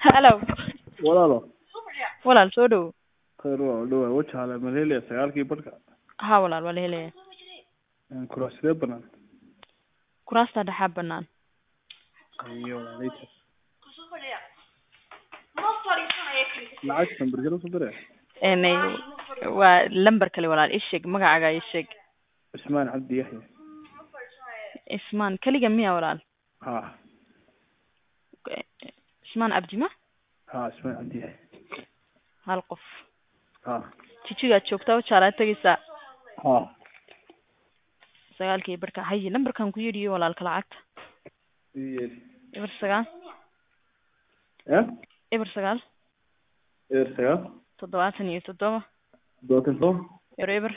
Hello. walaalo Walaal soo dhow. khayr waa dhawa wajaale malele sagaalkii barka Ha walaal waa la helaya. kuraasida banaan Kuraasta dhaxaa banaan. ayo walaalay lacagtan burgada soo diray Waa lambar kale walaal ii sheeg magacaaga ii sheeg. Ismaan Cabdi Yaxya Ismaan kaliya miya walaal? ha Ismaan Abdi ma? ha Ismaan Cabdi Yaxya Hal qof. ha Jijiga joogtaa oo jaalaa tagaysa. ha Sagaalkii barka haye lambarkan ku yiri walaalka lacagta. Eber sagaal. Eber sagaal. 77 eber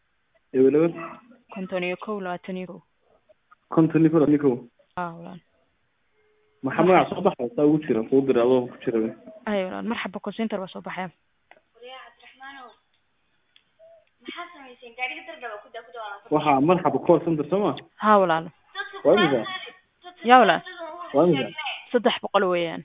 konton kow labaatan iyo kow. Walaal. maxamed soo baxay saa ugu jira soo diray adoo ku jira ay walaal marxaba call center waa soo baxay. waxa marxaba call center sama ha walaal. waa ya walaal. waa 300 weeyaan.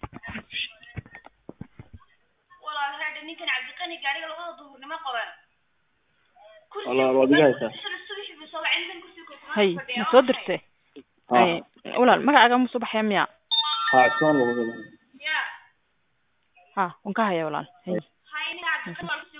walaal waa digaysa hay ma soo dirtay ay walaal magacaaga ma soo baxay miya ha Ismaan lagu ha unka haya walaal hay